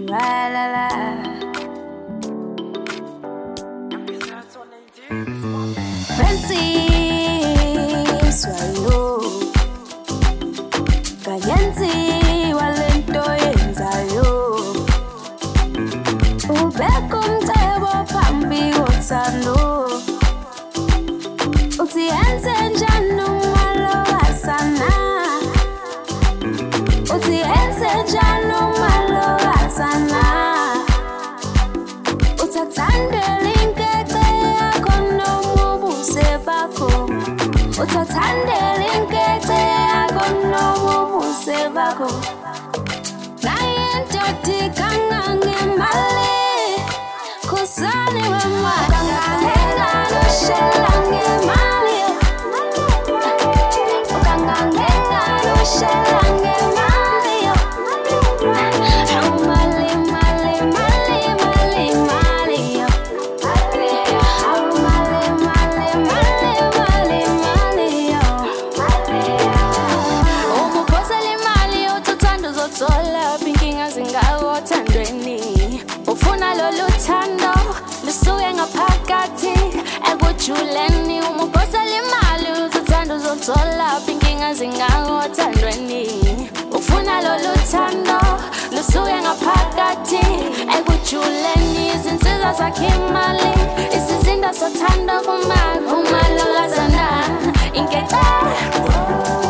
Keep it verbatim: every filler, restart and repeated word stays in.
La la la. Fancy swallow. Kayenzi walento yenzayo. Ubeko mtebo pambi wotsano. Uti enze njano malo asana. Uti enze njano malo asana. Utatande linkete akono mubuse bako. Utatande linkete akono mubuse bako. Nayentoti kangange male. Kusani mama kangange no shelange male. Kangange no shelange male. How male male male male male. How male male male male male. Omo posale male otuthando zothola pinkinga zingawo thandweni. Ufuna lolu thando lusuke ngaphakathi ekujuleni. Uma posala imali uzothanda uzothola inkinga zingawo thandweni. Ufuna lolu thando lusuke ngaphakathi ekujuleni. Izinsiza zakhe imali isizinda sothando kuma kuma lolazana inketha.